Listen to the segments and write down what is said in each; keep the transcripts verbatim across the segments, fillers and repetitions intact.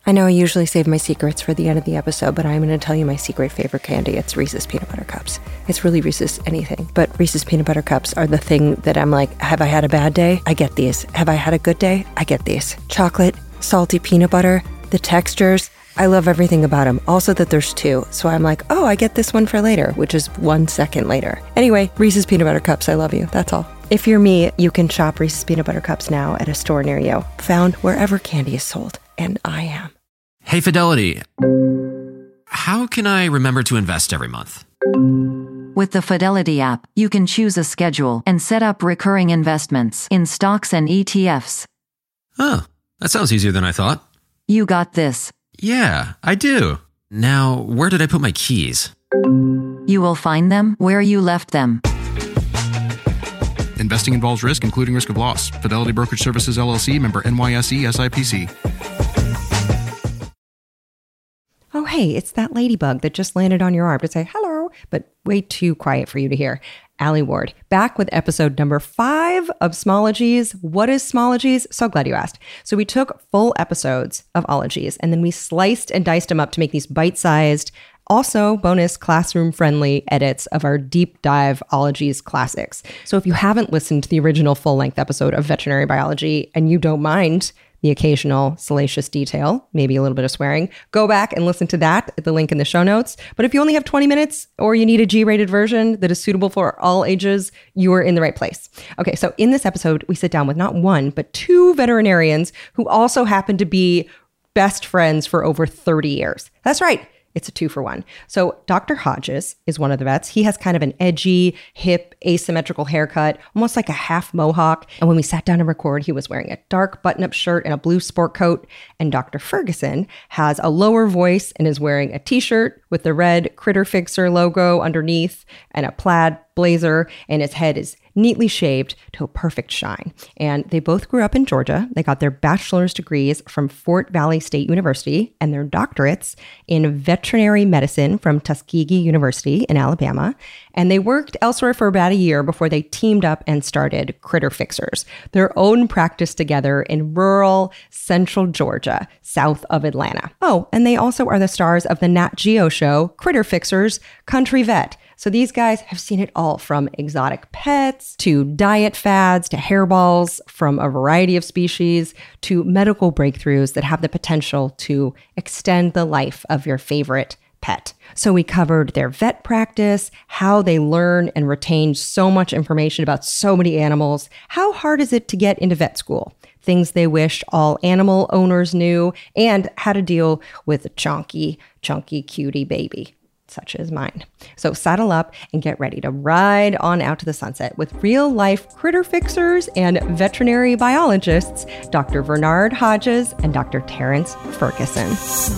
I know I usually save my secrets for the end of the episode, but I'm going to tell you my secret favorite candy. It's Reese's Peanut Butter Cups. It's really Reese's anything, but Reese's Peanut Butter Cups are the thing that I'm like, have I had a bad day? I get these. Have I had a good day? I get these. Chocolate, salty peanut butter, the textures. I love everything about them. Also that there's two. So I'm like, oh, I get this one for later, which is one second later. Anyway, Reese's Peanut Butter Cups, I love you. That's all. If you're me, you can shop Reese's Peanut Butter Cups now at a store near you. Found wherever candy is sold. And I am. Hey, Fidelity. How can I remember to invest every month? With the Fidelity app, you can choose a schedule and set up recurring investments in stocks and E T Fs. Oh, that sounds easier than I thought. You got this. Yeah, I do. Now, where did I put my keys? You will find them where you left them. Investing involves risk, including risk of loss. Fidelity Brokerage Services, L L C, member N Y S E, S I P C. Oh, hey, it's that ladybug that just landed on your arm to say hello, but way too quiet for you to hear. Alie Ward, back with episode number five of Smologies. What is Smologies? So glad you asked. So we took full episodes of Ologies, and then we sliced and diced them up to make these bite-sized, also bonus classroom-friendly edits of our deep dive Ologies classics. So if you haven't listened to the original full-length episode of Veterinary Biology and you don't mind the occasional salacious detail, maybe a little bit of swearing, go back and listen to that at the link in the show notes. But if you only have twenty minutes or you need a G-rated version that is suitable for all ages, you are in the right place. Okay, so in this episode, we sit down with not one, but two veterinarians who also happen to be best friends for over thirty years. That's right. It's a two for one. So Doctor Hodges is one of the vets. He has kind of an edgy, hip, asymmetrical haircut, almost like a half mohawk. And when we sat down to record, he was wearing a dark button-up shirt and a blue sport coat. And Doctor Ferguson has a lower voice and is wearing a t-shirt with the red Critter Fixer logo underneath and a plaid blazer, and his head is neatly shaved to a perfect shine. And they both grew up in Georgia. They got their bachelor's degrees from Fort Valley State University and their doctorates in veterinary medicine from Tuskegee University in Alabama. And they worked elsewhere for about a year before they teamed up and started Critter Fixers, their own practice together in rural central Georgia, south of Atlanta. Oh, and they also are the stars of the Nat Geo show, Critter Fixers, Country Vet. So these guys have seen it all, from exotic pets to diet fads to hairballs from a variety of species to medical breakthroughs that have the potential to extend the life of your favorite pet. So we covered their vet practice, how they learn and retain so much information about so many animals, how hard is it to get into vet school, things they wish all animal owners knew, and how to deal with a chunky, chunky cutie baby, such as mine. So saddle up and get ready to ride on out to the sunset with real-life critter fixers and veterinary biologists, Doctor Bernard Hodges and Doctor Terrence Ferguson.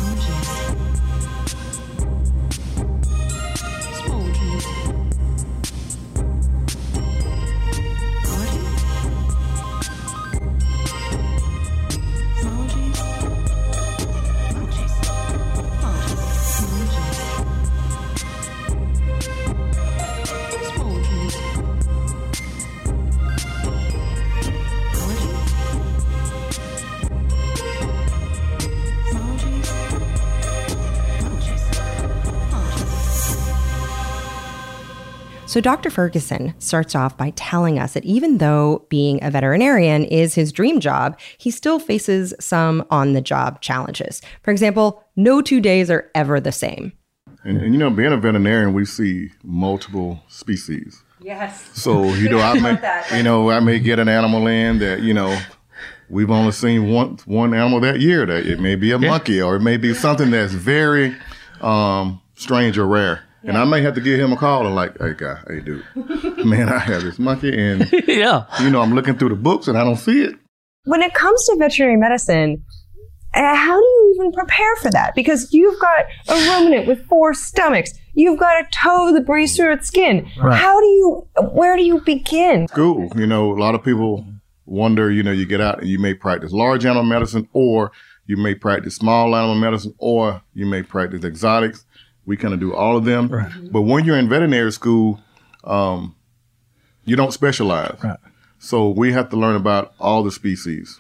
So Doctor Ferguson starts off by telling us that even though being a veterinarian is his dream job, he still faces some on-the-job challenges. For example, no two days are ever the same. And, and you know, being a veterinarian, we see multiple species. Yes. So, you know, I may, that, you know, I may get an animal in that, you know, we've only seen one one animal that year. That it may be a yeah. monkey, or it may be something that's very um, strange or rare. And I may have to give him a call and like, hey, guy, hey, dude, man, I have this monkey and, yeah. you know, I'm looking through the books and I don't see it. When it comes to veterinary medicine, uh, how do you even prepare for that? Because you've got a ruminant with four stomachs. You've got a toe that breathes through its skin. Right. How do you, where do you begin? School. You know, a lot of people wonder, you know, you get out and you may practice large animal medicine, or you may practice small animal medicine, or you may practice exotics. We kind of do all of them. Right. But when you're in veterinary school, um, you don't specialize. Right. So we have to learn about all the species.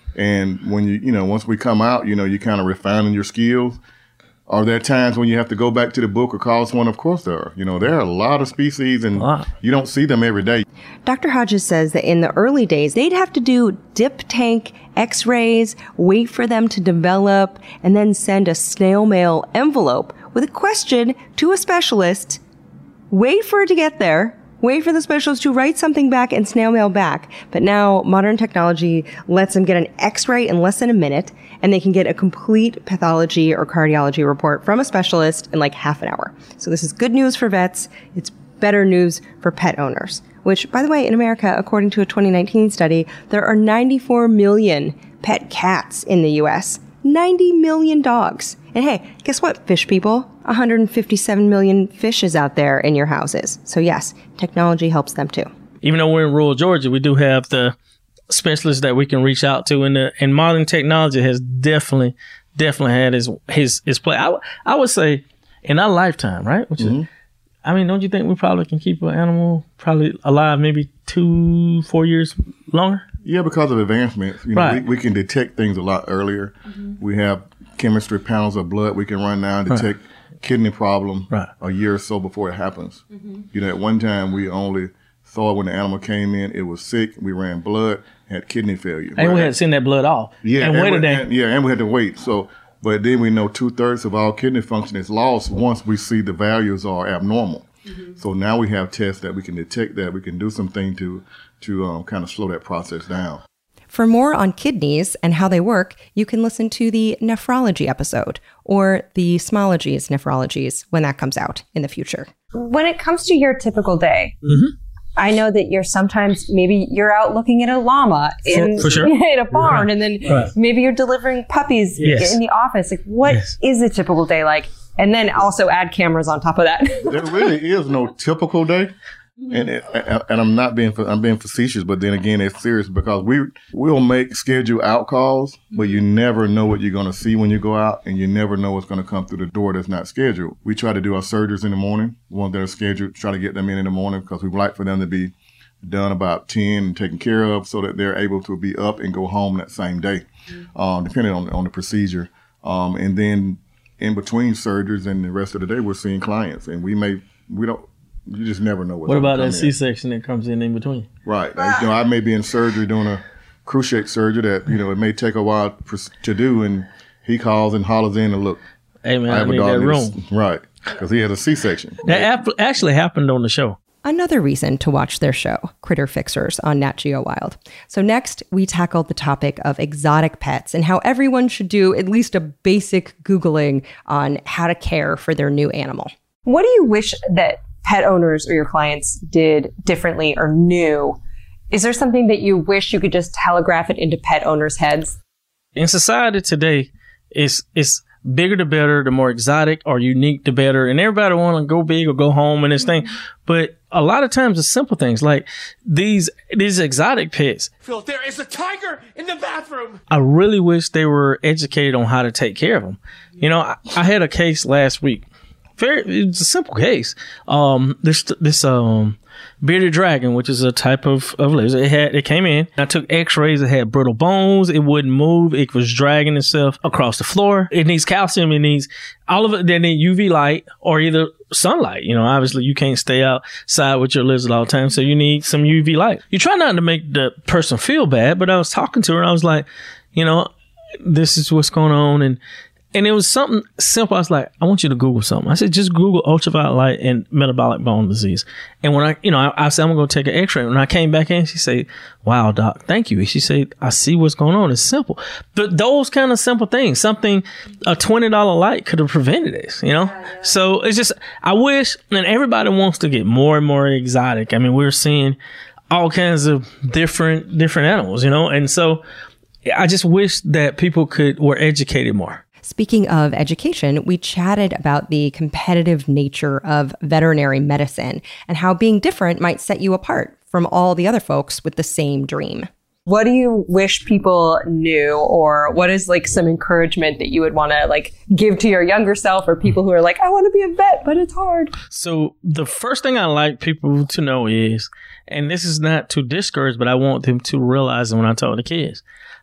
And when you, you know, once we come out, you know, you kind of refining your skills. Are there times when you have to go back to the book or call someone? Of course there are. You know, there are a lot of species and wow. you don't see them every day. Doctor Hodges says that in the early days, they'd have to do dip tank x-rays, wait for them to develop, and then send a snail mail envelope with a question to a specialist, wait for it to get there, wait for the specialist to write something back and snail mail back. But now modern technology lets them get an x-ray in less than a minute, and they can get a complete pathology or cardiology report from a specialist in like half an hour. So this is good news for vets. It's better news for pet owners. Which, by the way, in America, according to a twenty nineteen study, there are ninety-four million pet cats in the U S, ninety million dogs. And hey, guess what, fish people? one hundred fifty-seven million fishes out there in your houses. So yes, technology helps them too. Even though we're in rural Georgia, we do have the specialists that we can reach out to, and the, and modern technology has definitely, definitely had his his his play. I, I would say in our lifetime, right? Which mm-hmm. is, I mean, don't you think we probably can keep an animal probably alive maybe two, four years longer? Yeah, because of advancements. You know, right. we, we can detect things a lot earlier. Mm-hmm. We have chemistry panels of blood we can run now and detect right. kidney problem right. a year or so before it happens. Mm-hmm. You know, at one time we only saw when the animal came in, it was sick. We ran blood, had kidney failure. And we had to send that blood off. Yeah, and, and wait we, a day. And, yeah, and we had to wait. So, but then we know two thirds of all kidney function is lost once we see the values are abnormal. Mm-hmm. So now we have tests that we can detect that. We can do something to to um, kind of slow that process down. For more on kidneys and how they work, you can listen to the nephrology episode or the Smologies nephrologies when that comes out in the future. When it comes to your typical day, mm-hmm. I know that you're sometimes, maybe you're out looking at a llama in, for, for sure. in a barn, right. and then right. maybe you're delivering puppies yes. in the office. Like, what yes. is a typical day like? And then also add cameras on top of that. There really is no typical day. And it, and I'm not being I'm being facetious, but then again, it's serious because we we'll make schedule out calls, but you never know what you're going to see when you go out, and you never know what's going to come through the door that's not scheduled. We try to do our surgeries in the morning, ones that are scheduled, try to get them in in the morning because we like for them to be done about ten and taken care of so that they're able to be up and go home that same day, um, depending on on the procedure. Um, and then in between surgeries and the rest of the day, we're seeing clients, and we may we don't. You just never know what's What about that in. C-section that comes in in between? Right. You know, I may be in surgery doing a cruciate surgery that, you know, it may take a while to do, and he calls and hollers in and look. Hey, man, I, I have need a dog that room. A, right. Because he has a C-section. That ap- actually happened on the show. Another reason to watch their show, Critter Fixers, on Nat Geo Wild. So next, we tackled the topic of exotic pets and how everyone should do at least a basic Googling on how to care for their new animal. What do you wish that pet owners or your clients did differently or knew? Is there something that you wish you could just telegraph it into pet owners' heads? In society today, it's it's bigger the better, the more exotic or unique the better, and everybody want to go big or go home and this thing. But a lot of times it's simple things like these these exotic pets. Phil, there is a tiger in the bathroom. I really wish they were educated on how to take care of them. You know, I, I had a case last week. Very, it's a simple case. Um, this this um bearded dragon, which is a type of, of lizard, it had it came in. I took X-rays. It had brittle bones. It wouldn't move. It was dragging itself across the floor. It needs calcium. It needs all of it. They need U V light or either sunlight. You know, obviously you can't stay outside with your lizard all the time, so you need some U V light. You try not to make the person feel bad, but I was talking to her and I was like, you know, this is what's going on, and. And it was something simple. I was like, I want you to Google something. I said, just Google ultraviolet light and metabolic bone disease. And when I, you know, I, I said, I'm going to take an x-ray. When I came back in, she said, wow, doc, thank you. And she said, I see what's going on. It's simple. But those kind of simple things, something, a twenty dollars light could have prevented this, you know? Yeah, yeah. So it's just, I wish, and everybody wants to get more and more exotic. I mean, we're seeing all kinds of different, different animals, you know? And so I just wish that people could, were educated more. Speaking of education, we chatted about the competitive nature of veterinary medicine and how being different might set you apart from all the other folks with the same dream. What do you wish people knew, or what is like some encouragement that you would want to like give to your younger self or people who are like, I want to be a vet, but it's hard? So the first thing I like people to know is, and this is not to discourage, but I want them to realize it when I talk to kids,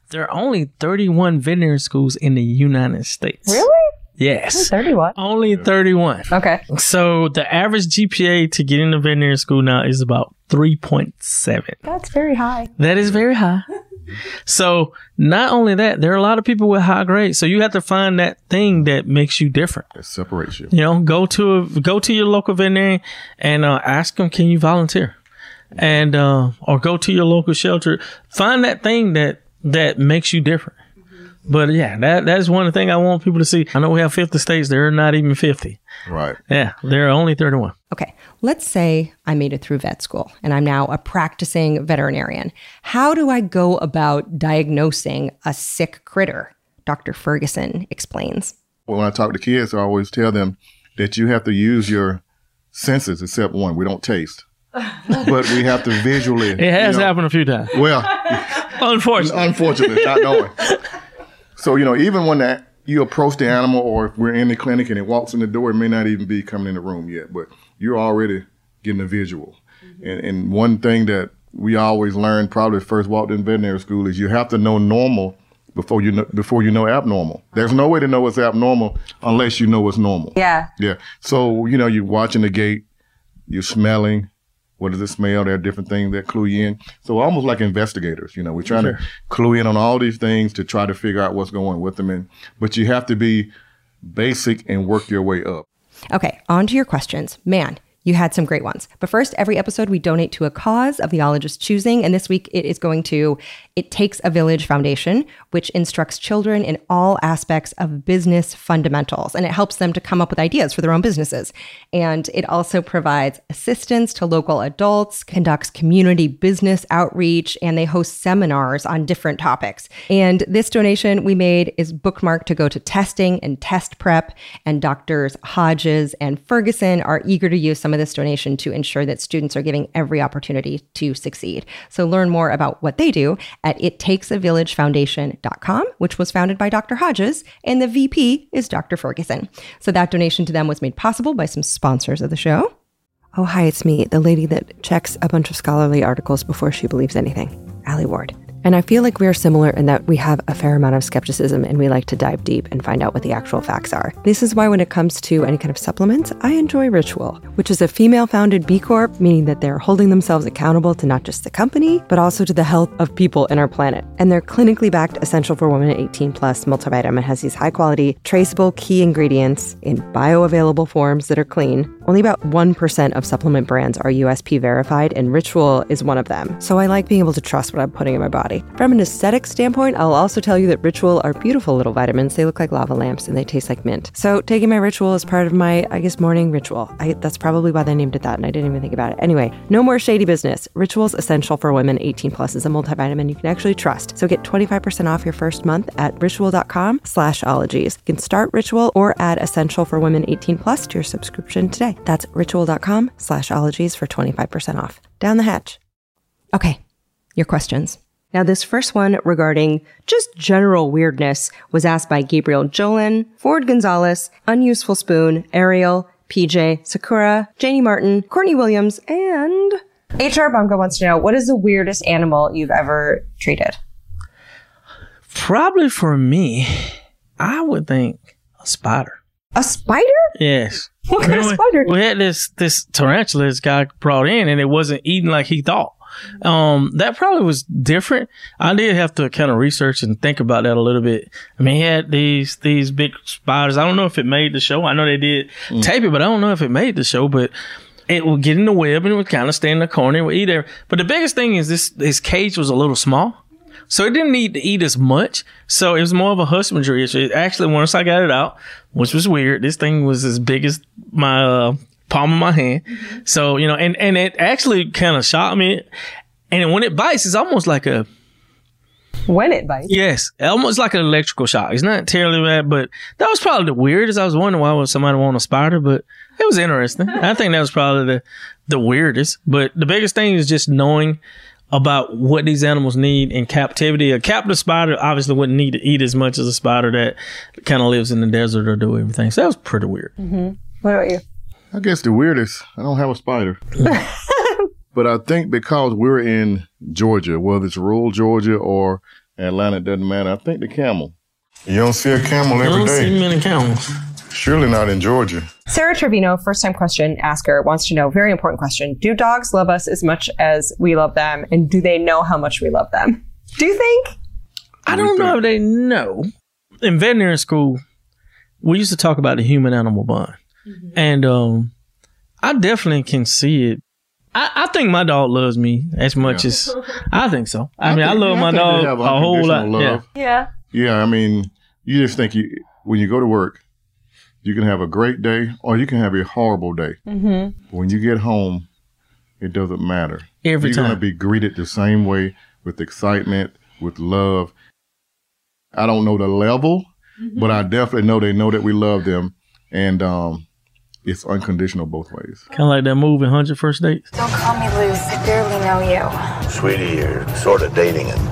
There are only thirty-one veterinary schools in the United States. Really? Yes. thirty-one. Only thirty-one. Okay. So the average G P A to get into veterinary school now is about three point seven. That's very high. That is very high. So not only that, there are a lot of people with high grades. So you have to find that thing that makes you different. That separates you. You know, go to a, go to your local veterinarian and uh, ask them, can you volunteer? And uh, or go to your local shelter. Find that thing that that makes you different. But yeah, that that's one thing I want people to see. I know we have fifty states. There are not even fifty. Right. Yeah, there are only thirty-one. Okay, let's say I made it through vet school and I'm now a practicing veterinarian. How do I go about diagnosing a sick critter? Doctor Ferguson explains. Well, when I talk to kids, I always tell them that you have to use your senses, except one. We don't taste. But we have to visually. It has you know, happened a few times. Well, unfortunately. Unfortunately, not knowing. So, you know, even when that you approach the animal or if we're in the clinic and it walks in the door, it may not even be coming in the room yet, but you're already getting a visual. Mm-hmm. And, and one thing that we always learned probably first walked in veterinary school is you have to know normal before you know, before you know abnormal. There's no way to know what's abnormal unless you know what's normal. Yeah. Yeah. So, you know, you're watching the gate, you're smelling. What does it smell? There are different things that clue you in. So almost like investigators, you know, we're trying sure. to clue in on all these things to try to figure out what's going with them. And, but you have to be basic and work your way up. Okay, on to your questions. Man, you had some great ones. But first, every episode we donate to a cause of the ologist's choosing. And this week it is going to It Takes a Village Foundation, which instructs children in all aspects of business fundamentals. And it helps them to come up with ideas for their own businesses. And it also provides assistance to local adults, conducts community business outreach, and they host seminars on different topics. And this donation we made is bookmarked to go to testing and test prep. And Doctors Hodges and Ferguson are eager to use some of this donation to ensure that students are given every opportunity to succeed. So learn more about what they do at it takes a village foundation dot com, which was founded by Doctor Hodges, and the V P is Doctor Ferguson. So that donation to them was made possible by some sponsors of the show. Oh, hi, it's me, the lady that checks a bunch of scholarly articles before she believes anything, Allie Ward. And I feel like we're similar in that we have a fair amount of skepticism and we like to dive deep and find out what the actual facts are. This is why when it comes to any kind of supplements, I enjoy Ritual, which is a female-founded B Corp, meaning that they're holding themselves accountable to not just the company, but also to the health of people in our planet. And their clinically backed Essential for Women eighteen plus multivitamin has these high-quality, traceable key ingredients in bioavailable forms that are clean. Only about one percent of supplement brands are U S P verified, and Ritual is one of them. So I like being able to trust what I'm putting in my body. From an aesthetic standpoint, I'll also tell you that Ritual are beautiful little vitamins. They look like lava lamps and they taste like mint. So taking my Ritual is part of my, I guess, morning ritual. I, that's probably why they named it that, and I didn't even think about it. Anyway, no more shady business. Ritual's Essential for Women eighteen plus is a multivitamin you can actually trust. So get twenty-five percent off your first month at ritual.com slash ologies. You can start Ritual or add Essential for Women eighteen plus to your subscription today. That's ritual.com slash ologies for twenty-five percent off. Down the hatch. Okay, your questions. Now, this first one regarding just general weirdness was asked by Gabriel Jolin, Ford Gonzalez, Unuseful Spoon, Ariel, P J, Sakura, Janie Martin, Courtney Williams, and H R Bunga wants to know, what is the weirdest animal you've ever treated? Probably for me, I would think a spider. A spider? Yes. What kind of spider? We had this this tarantula this guy brought in, and it wasn't eating like he thought. Um, that probably was different. I did have to kind of research and think about that a little bit. I mean, he had these these big spiders. I don't know if it made the show. I know they did mm. tape it, but I don't know if it made the show. But it would get in the web and it would kind of stay in the corner and would eat there. But the biggest thing is this: his cage was a little small, so it didn't need to eat as much. So it was more of a husbandry issue. Actually, once I got it out, which was weird, this thing was as big as my uh, palm of my hand. Mm-hmm. So, you know, and, and it actually kind of shocked me. And when it bites, it's almost like a... When it bites? Yes. Almost like an electrical shock. It's not terribly bad, but that was probably the weirdest. I was wondering why would somebody want a spider, but it was interesting. I think that was probably the, the weirdest. But the biggest thing is just knowing about what these animals need in captivity. A captive spider obviously wouldn't need to eat as much as a spider that kind of lives in the desert or do everything. So that was pretty weird. Mm-hmm. What about you? I guess the weirdest, I don't have a spider. But I think because we're in Georgia, whether it's rural Georgia or Atlanta, it doesn't matter. I think the camel. You don't see a camel every day. You don't see many camels. Surely not in Georgia. Sarah Trevino, first-time question asker, wants to know, very important question, do dogs love us as much as we love them, and do they know how much we love them? Do you think? I don't know if they know. In veterinary school, we used to talk about the human-animal bond. Mm-hmm. And um, I definitely can see it. I, I think my dog loves me as much yeah. as I think so. I, I mean, think, I love I my dog a whole lot. Love. Yeah. yeah. Yeah. I mean, you just think you when you go to work, you can have a great day or you can have a horrible day. Mm-hmm. When you get home, it doesn't matter. Every You're time. You're going to be greeted the same way with excitement, with love. I don't know the level, mm-hmm. but I definitely know they know that we love them. And um, it's unconditional both ways. Kind of like that movie, one hundred First Dates. Don't call me Luz. I barely know you. Sweetie, you're sort of dating him.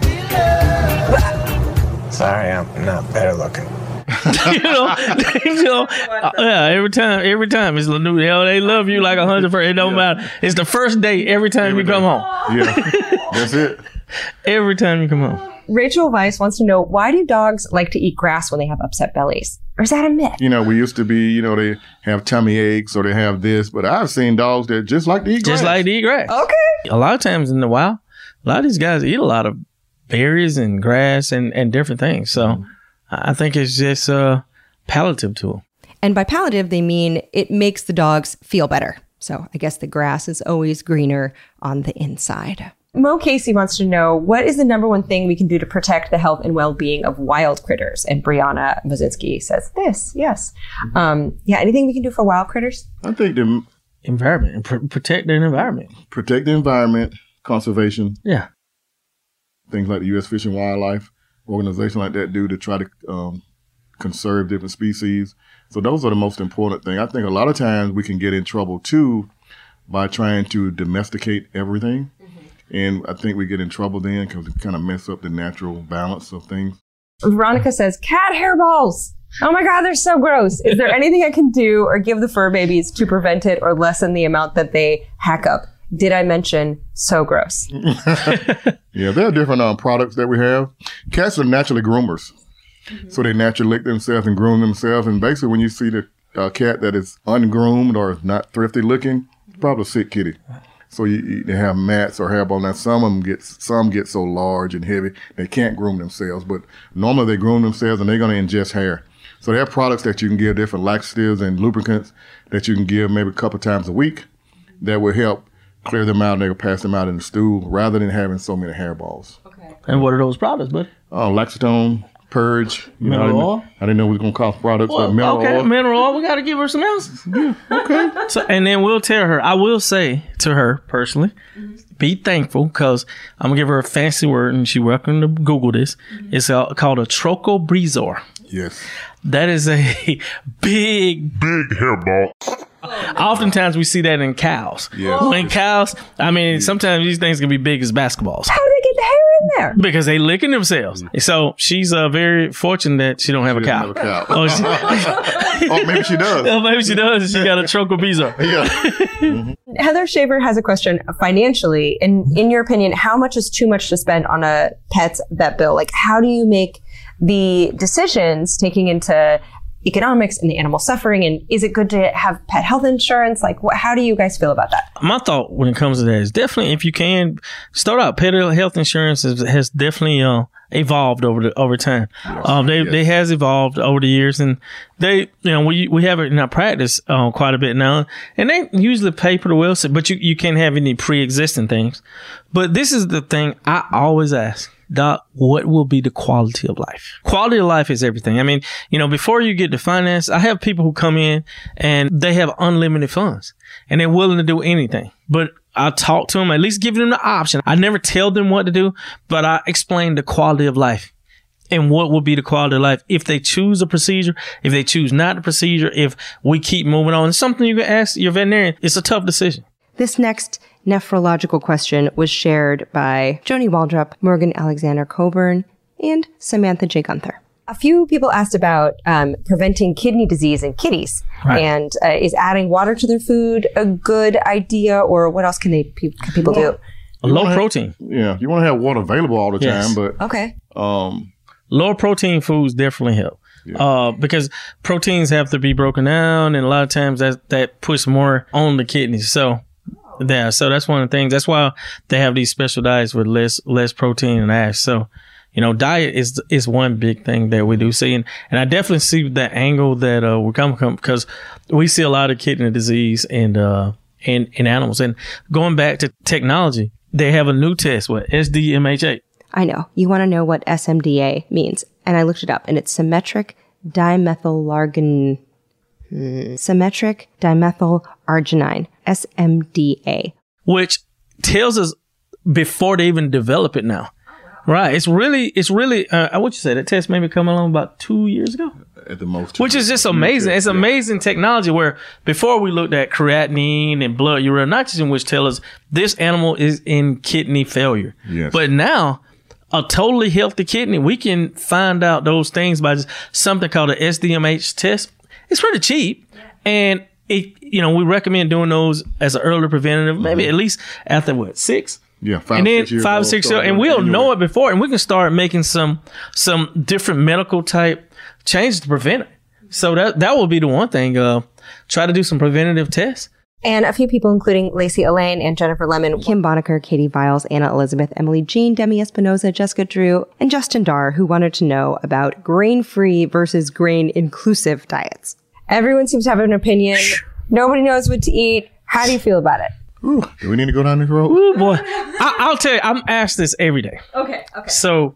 Sorry, I'm not better looking. you know, you know uh, yeah, every time, every time it's new. You know, they love you like a hundred first. It don't yeah. matter. It's the first date every time every you day. come home. Yeah, that's it. Every time you come home. Rachel Weiss wants to know, why do dogs like to eat grass when they have upset bellies? Or is that a myth? You know, we used to be, you know, they have tummy aches or they have this, but I've seen dogs that just like to eat grass. Just like to eat grass. Okay. A lot of times in the wild, a lot of these guys eat a lot of berries and grass and, and different things. So mm-hmm. I think it's just uh, palliative to them. And by palliative, they mean it makes the dogs feel better. So I guess the grass is always greener on the inside. Mo Casey wants to know, what is the number one thing we can do to protect the health and well-being of wild critters? And Brianna Mozinski says this, yes. Mm-hmm. Um, yeah, anything we can do for wild critters? I think the environment, and pr- protect the environment. Protect the environment, conservation. Yeah. Things like the U S Fish and Wildlife organization like that do to try to um, conserve different species. So those are the most important things. I think a lot of times we can get in trouble too by trying to domesticate everything. And I think we get in trouble then because it kind of mess up the natural balance of things. Veronica says, cat hairballs. Oh my God, they're so gross. Is there anything I can do or give the fur babies to prevent it or lessen the amount that they hack up? Did I mention so gross? Yeah, there are different um, products that we have. Cats are naturally groomers. Mm-hmm. So they naturally lick themselves and groom themselves. And basically when you see the uh, cat that is ungroomed or not thrifty looking, it's probably a sick kitty. So you, you they have mats or hairball. Now some of them get some get so large and heavy they can't groom themselves. But normally they groom themselves and they're going to ingest hair. So there are products that you can give, different laxatives and lubricants that you can give maybe a couple times a week that will help clear them out and they will pass them out in the stool rather than having so many hairballs. Okay. And what are those products, buddy? Oh, Laxatone, Purge. You mineral know, I oil? I didn't know we were going to call products, well, but mineral okay, oil. mineral oil. We got to give her some else. Yeah, okay. So, and then we'll tell her, I will say to her personally, mm-hmm. be thankful because I'm going to give her a fancy word and she's welcome to Google this. Mm-hmm. It's uh, called a Trocobrizor. Yes. That is a big, big hairball. Oftentimes we see that in cows. Yes. When cows, I mean, sometimes these things can be big as basketballs. How do they get the hair in there? Because they licking themselves. Mm-hmm. So she's uh, very fortunate that she don't have she a cow. Have a cow. oh, she, oh, maybe she does. Oh, maybe she does. She got a Trocobrizor. Yeah. Mm-hmm. Heather Shaver has a question financially. In in your opinion, how much is too much to spend on a pet's vet bill? Like, how do you make the decisions taking into economics and the animal suffering, and is it good to have pet health insurance? Like, what, how do you guys feel about that? My thought when it comes to that is definitely, if you can start out, pet health insurance has, has definitely uh, evolved over the over time. Yes. Um, they yes. they has evolved over the years, and they you know we we have it in our practice uh, quite a bit now, and they usually pay pretty well. So, but you you can't have any pre-existing things. But this is the thing I always ask. Doc, what will be the quality of life? Quality of life is everything. I mean, you know, before you get to finance, I have people who come in and they have unlimited funds and they're willing to do anything. But I talk to them, at least give them the option. I never tell them what to do, but I explain the quality of life and what will be the quality of life if they choose a procedure, if they choose not a procedure, if we keep moving on. It's something you can ask your veterinarian. It's a tough decision. This next nephrological question was shared by Joni Waldrop, Morgan Alexander Coburn, and Samantha J. Gunther. A few people asked about um, preventing kidney disease in kitties. Right. And uh, is adding water to their food a good idea, or what else can they pe- can people well, do? low have, protein. Yeah, you want to have water available all the Yes. time, but Okay. um, Lower protein foods definitely help. Yeah. Uh, because proteins have to be broken down, and a lot of times that that puts more on the kidneys. So, yeah, so that's one of the things. That's why they have these special diets with less less protein and ash. So, you know, diet is is one big thing that we do see, and, and I definitely see that angle that uh, we're coming from, because we see a lot of kidney disease and uh in in animals. And going back to technology, they have a new test with S D M H A. I know. You want to know what S M D A means. And I looked it up, and it's symmetric dimethylargin, hmm, symmetric dimethylarginine, S M D A. Which tells us before they even develop it now. Right. It's really, it's really, uh, what you said, that test maybe come along about two years ago. At the most. Which is just amazing. It's amazing technology where before we looked at creatinine and blood urea nitrogen, which tell us this animal is in kidney failure. Yes. But now, a totally healthy kidney, we can find out those things by just something called an S D M H test. It's pretty cheap. And it, you know, we recommend doing those as an early preventative, maybe at least after what, six? Yeah, five, and then six years five, old, six, start and doing we'll annual. know it before, and we can start making some some different medical type changes to prevent it. So that that will be the one thing. Uh, try to do some preventative tests. And a few people, including Lacey Elaine and Jennifer Lemon. Kim Bonaker, Katie Viles, Anna Elizabeth, Emily Jean, Demi Espinoza, Jessica Drew, and Justin Darr, who wanted to know about grain-free versus grain-inclusive diets. Everyone seems to have an opinion. Nobody knows what to eat. How do you feel about it? Ooh, do we need to go down this road? Ooh, boy. I, I'll tell you, I'm asked this every day. Okay, okay. So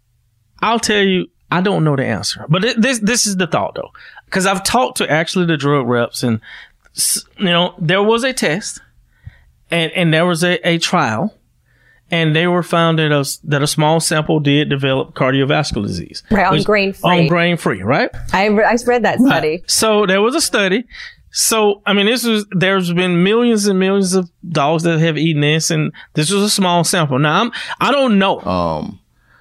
I'll tell you, I don't know the answer. But it, this this is the thought, though. Because I've talked to actually the drug reps, and, you know, there was a test, and, and there was a, a trial, and they were found that a, that a small sample did develop cardiovascular disease. Right, on Which- grain-free. On grain-free, right? I, re- I read that study. Right. So there was a study. So, I mean, this was, there's been millions and millions of dogs that have eaten this, and this was a small sample. Now, I'm, I don't know. Um,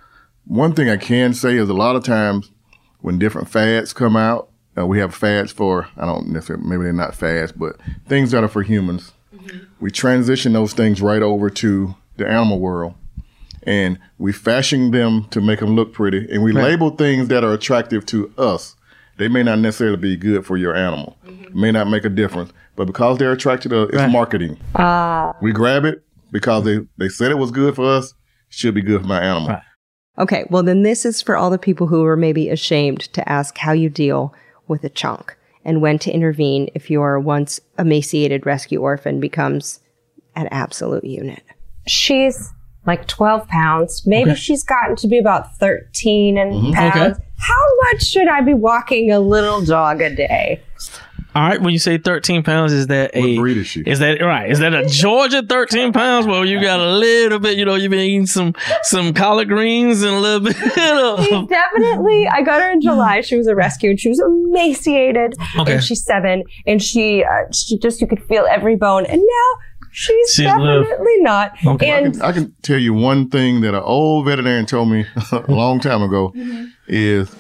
one thing I can say is a lot of times when different fads come out, uh, we have fads for, I don't necessarily, maybe they're not fads, but things that are for humans. Mm-hmm. We transition those things right over to the animal world, and we fashion them to make them look pretty, and we Right. label things that are attractive to us. They may not necessarily be good for your animal. Mm-hmm. May not make a difference, but because they're attracted to, it's Right. marketing. Uh, We grab it because they, they said it was good for us, should be good for my animal. Right. Okay, well then this is for all the people who are maybe ashamed to ask how you deal with a chunk and when to intervene if your once emaciated rescue orphan becomes an absolute unit. she's like twelve pounds. Maybe Okay. she's gotten to be about thirteen and Mhm. pounds. Okay. How much should I be walking a little dog a day? All right, when you say thirteen pounds, is that a What breed is she? Is that right? Is that a Georgia thirteen pounds? Well, you got a little bit. You know, you've been eating some some collard greens and a little bit. She's Of, definitely, I got her in July. She was a rescue and she was emaciated. Okay. And she's seven. And she, uh, she just, you could feel every bone. And now she's, She's definitely lived. not. Okay. I And can, I can tell you one thing that an old veterinarian told me a long time ago is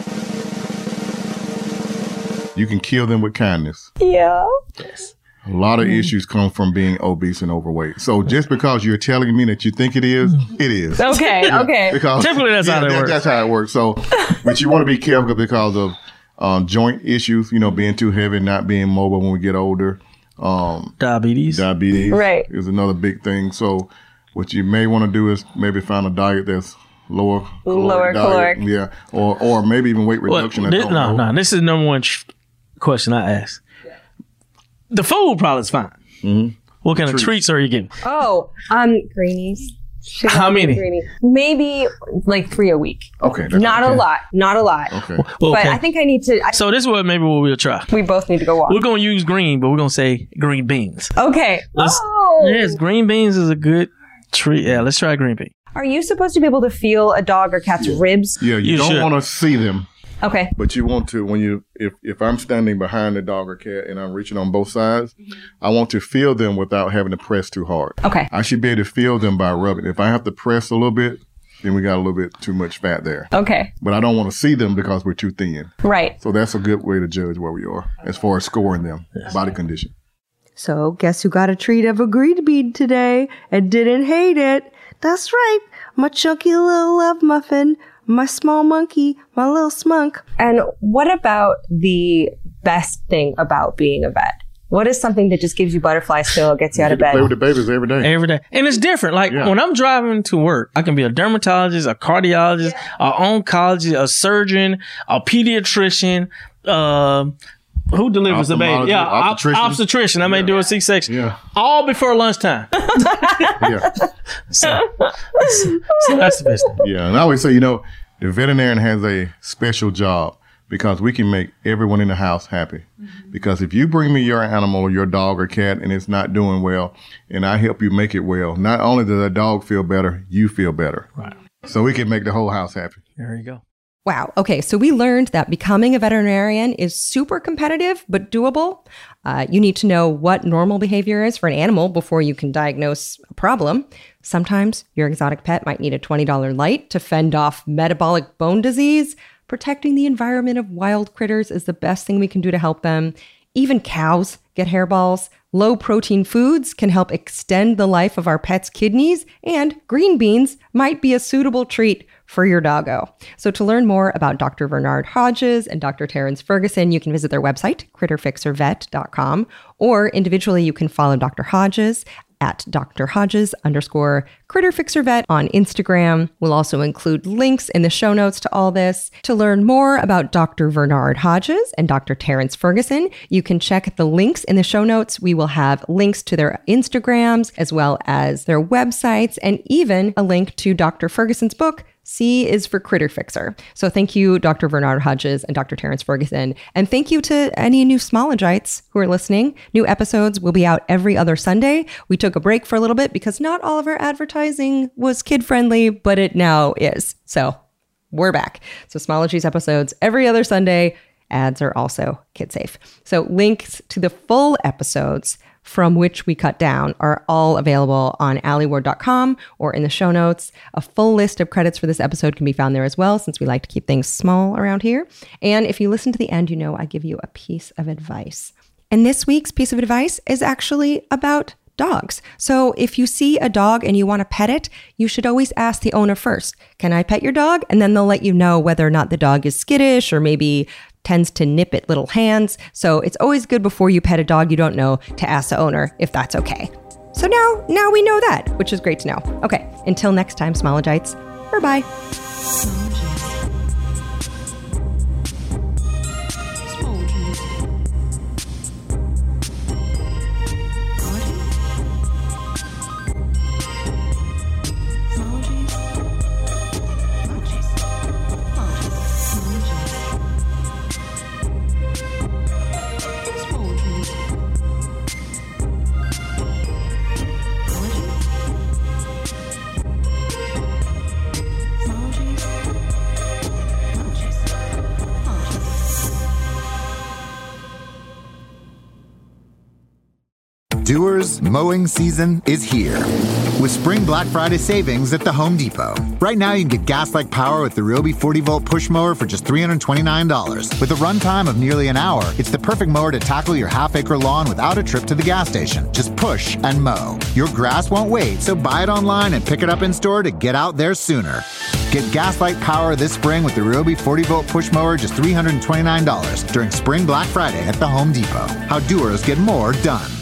you can kill them with kindness. yeah. A lot of issues come from being obese and overweight. So just because you're telling me that you think it is, it is. Okay. Okay. Because Typically, that's how that works. That's how it works. So, but you want to be careful because of um, joint issues. You know, being too heavy, not being mobile when we get older. Um, diabetes. diabetes Right. is another big thing. So, what you may want to do is maybe find a diet that's lower caloric Lower diet. caloric. Yeah, or or maybe even weight Well, reduction. I this, don't no, know. no. This is the number one sh- question I ask. The food probably is fine. Mm-hmm. What kind of Treats. treats are you getting? Oh, um, greenies. She How loves many? Greenies. Maybe like three a week. Okay, that's Not okay. a lot. Not a lot. Okay. Well, But okay. I think I need to. I, So this is what maybe what we'll try. we both need to go walk. We're gonna use green, but we're gonna say green beans. Okay. Let's- Oh. Yes, green beans is a good treat. Yeah, let's try green bean. Are you supposed to be able to feel a dog or cat's ribs? Yeah, you, You don't should. want to see them, Okay. but you want to when you if if I'm standing behind the dog or cat and I'm reaching on both sides, I want to feel them without having to press too hard. Okay. I should be able to feel them by rubbing. If I have to press a little bit, then we got a little bit too much fat there. Okay. But I don't want to see them because we're too thin. Right. So that's a good way to judge where we are as far as scoring them, body condition. So guess who got a treat of a green bean today and didn't hate it? That's right, my chunky little love muffin, my small monkey, my little smunk. And what about the best thing about being a vet? What is something that just gives you butterflies still, gets you out of bed? Play with the babies every day. Every day. And it's different. Like Yeah. when I'm driving to work, I can be a dermatologist, a cardiologist, a oncologist, a surgeon, a pediatrician, uh, who delivers the baby? Yeah, op- Obstetrician. obstetrician. I may do a C-section. Yeah. All before lunchtime. Yeah. So, so that's the best thing. Yeah, and I always say, you know, the veterinarian has a special job because we can make everyone in the house happy. Because if you bring me your animal or your dog or cat and it's not doing well, and I help you make it well, not only does that dog feel better, you feel better. Right. So we can make the whole house happy. There you go. Wow. Okay. So we learned that becoming a veterinarian is super competitive, but doable. Uh, you need to know what normal behavior is for an animal before you can diagnose a problem. Sometimes your exotic pet might need a twenty dollars light to fend off metabolic bone disease. Protecting the environment of wild critters is the best thing we can do to help them. Even cows get hairballs. Low protein foods can help extend the life of our pets' kidneys, and green beans might be a suitable treat for your doggo. So to learn more about Doctor Bernard Hodges and Doctor Terrence Ferguson, you can visit their website, critter fixer vet dot com, or individually you can follow Doctor Hodges at Doctor Hodges underscore Critter Fixer Vet on Instagram. We'll also include links in the show notes to all this. To learn more about Doctor Bernard Hodges and Doctor Terrence Ferguson, you can check the links in the show notes. We will have links to their Instagrams as well as their websites and even a link to Doctor Ferguson's book, C is for Critter Fixer. So thank you, Doctor Bernard Hodges and Doctor Terrence Ferguson. And thank you to any new Smologites who are listening. New episodes will be out every other Sunday. We took a break for a little bit because not all of our advertising was kid-friendly, but it now is. So we're back. So Smologies episodes every other Sunday. Ads are also kid-safe. So links to the full episodes from which we cut down are all available on ali ward dot com or in the show notes. A full list of credits for this episode can be found there as well, since we like to keep things small around here. And if you listen to the end, you know I give you a piece of advice. And this week's piece of advice is actually about dogs. So if you see a dog and you want to pet it, you should always ask the owner first, can I pet your dog? And then they'll let you know whether or not the dog is skittish or maybe tends to nip at little hands. So it's always good before you pet a dog you don't know to ask the owner if that's okay. So now, now we know that, which is great to know. Okay, until next time, Smologites, bye-bye. Doers, mowing season is here. With Spring Black Friday savings at the Home Depot. Right now, you can get gas-like power with the Ryobi forty volt push mower for just three hundred twenty-nine dollars. With a runtime of nearly an hour, it's the perfect mower to tackle your half-acre lawn without a trip to the gas station. Just push and mow. Your grass won't wait, so buy it online and pick it up in store to get out there sooner. Get gas-like power this spring with the Ryobi forty volt push mower, just three hundred twenty-nine dollars during Spring Black Friday at the Home Depot. How doers get more done.